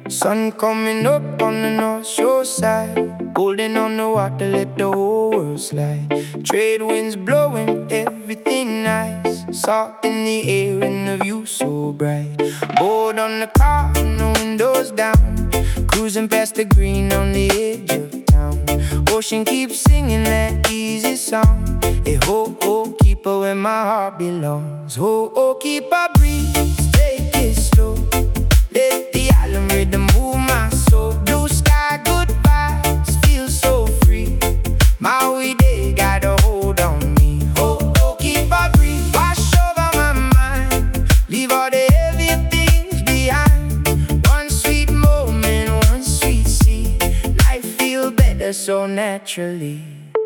Sun coming up on the north shore side, holding on the water, let the whole world slide. Trade winds blowing, everything nice, salt in the air and the view so bright. Board on the car and the windows down, cruising past the green on the edge of town. Ocean keeps singing that easy song. Hey ho ho, keep her where my heart belongs. Ho ho, keep her breeze, take it slow. Let the island rhythm move my soul. Blue sky, good vibes, feel so free. Maui Day got a hold on me. Ho ho, keep her breeze, wash over my mind, leave all the heavy things behind. One sweet moment, one sweet sea, life feel better so naturally.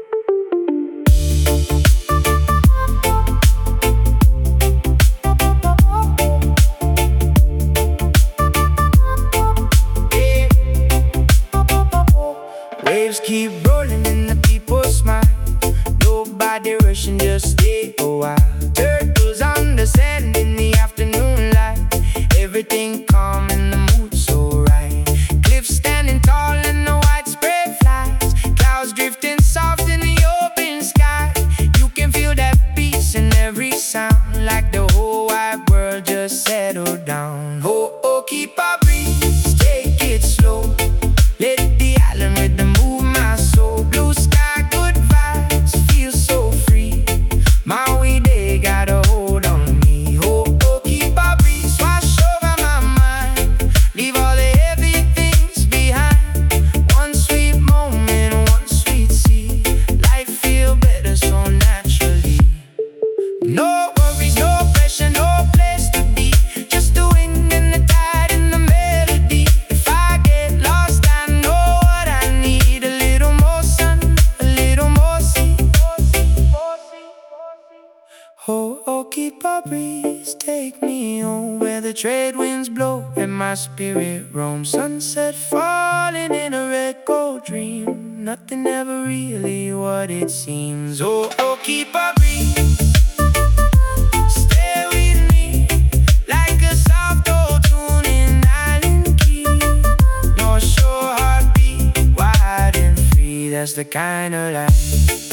Waves keep rolling and the people smile. Nobody rushing, just stay a while. Turtles on the sand in the afternoon light. Everything calm and the mood so right. Cliffs standing tall and the widespread flies. Clouds drifting soft in the open sky. You can feel that peace in every sound, like the whole wide world just settled down. Oh, oh, keep our breeze, take it slow. Let the island rhythm move my soul. Blue sky, good vibes, feel so free. Maui Day got a hold on me. Oh, oh, keep our breeze, wash over my mind, leave all the heavy things behind. One sweet moment, one sweet sea, life feel better so naturally. No worries, no pressure, no place to be, just the wind and the tide and the melody. If I get lost, I know what I need. A little more sun, a little more sea. Oh, oh, keep our breeze, take me home where the trade winds blow and my spirit roams. Sunset falling in a red gold dream, nothing ever really what it seems. Oh, oh, keep our breeze, stay with me like a soft old tune in island key. North shore heartbeat, wide and free, that's the kind of life